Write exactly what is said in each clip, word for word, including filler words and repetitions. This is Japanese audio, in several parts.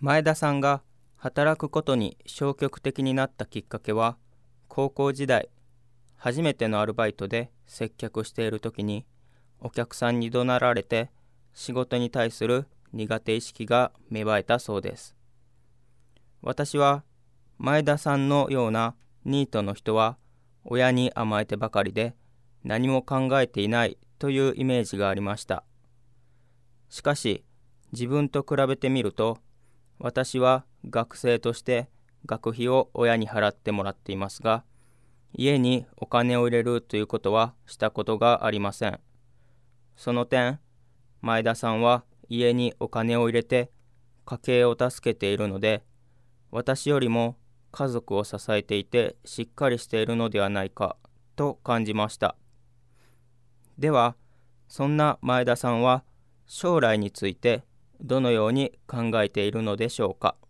前田さんが働くことに消極的になったきっかけは、高校時代、初めてのアルバイトで接客しているときに、お客さんに怒鳴られて仕事に対する苦手意識が芽生えたそうです。私は前田さんのようなニートの人は親に甘えてばかりで何も考えていないというイメージがありました。しかし自分と比べてみると、私は学生として学費を親に払ってもらっていますが、家にお金を入れるということはしたことがありません。その点、前田さんは家にお金を入れて家計を助けているので、私よりも家族を支えていてしっかりしているのではないかと感じました。では、そんな前田さんは将来についてどのように考えているのでしょうか。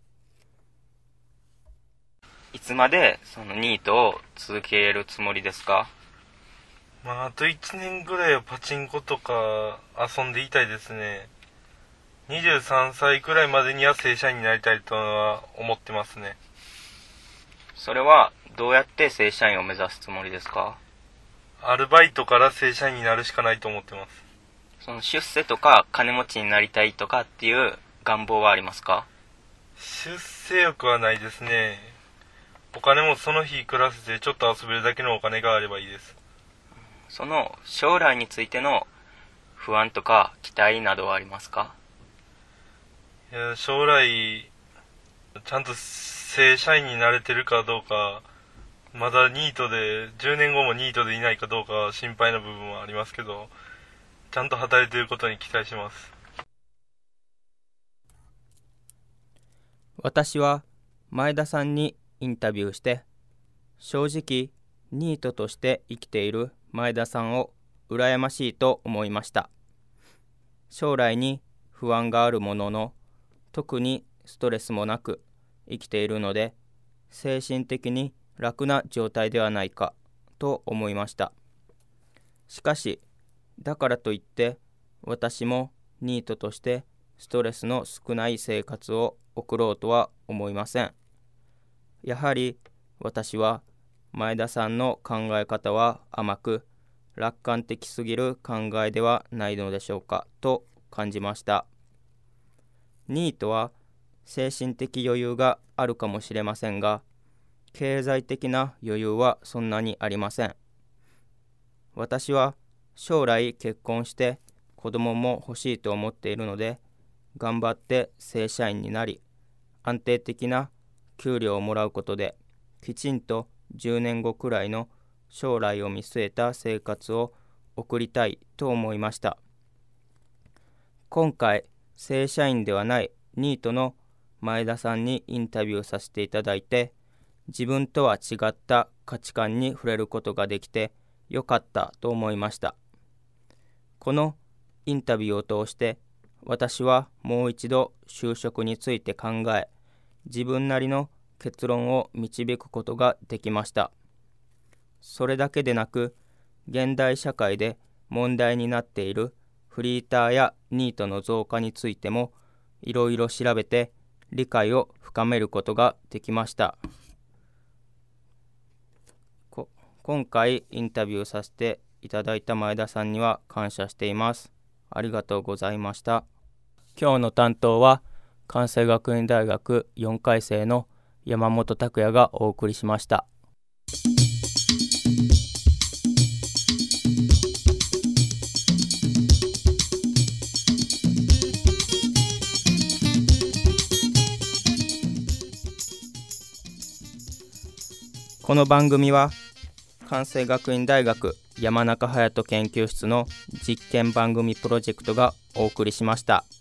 いつまでそのニートを続けるつもりですか？ まあ、あといちねんぐらいはパチンコとか遊んでいたいですね。にじゅうさんさいくらいまでには正社員になりたいとは思ってますね。 それはどうやって正社員を目指すつもりですか？ アルバイトから正社員になるしかないと思ってます。 その出世とか金持ちになりたいとかっていう願望はありますか？ 出世欲はないですね。お金もその日暮らせてちょっと遊べるだけのお金があればいいです。 その将来についての不安とか期待などはありますか？ いや、将来ちゃんと正社員になれてるかどうか、まだニートでじゅうねんごもニートでいないかどうか心配な部分はありますけど、ちゃんと働いていることに期待します。 私は前田さんにインタビューして、正直ニートとして生きている前田さんを羨ましいと思いました。将来に不安があるものの、特にストレスもなく生きているので、精神的に楽な状態ではないかと思いました。しかし、だからといって私もニートとしてストレスの少ない生活を送ろうとは思いません。やはり私は前田さんの考え方は甘く楽観的すぎる考えではないのでしょうかと感じました。ニートは精神的余裕があるかもしれませんが、経済的な余裕はそんなにありません。私は将来結婚して子供も欲しいと思っているので、頑張って正社員になり、安定的な給料をもらうことで、きちんとじゅうねんごくらいの将来を見据えた生活を送りたいと思いました。今回、正社員ではないニートの前田さんにインタビューさせていただいて、自分とは違った価値観に触れることができてよかったと思いました。このインタビューを通して、私はもう一度就職について考え、自分なりの結論を導くことができました。それだけでなく、現代社会で問題になっているフリーターやニートの増加についてもいろいろ調べて理解を深めることができました。こ今回インタビューさせていただいた前田さんには感謝しています。ありがとうございました。今日の担当は関西学院大学よんかい生の山本拓也がお送りしました。この番組は関西学院大学山中隼人研究室の実験番組プロジェクトがお送りしました。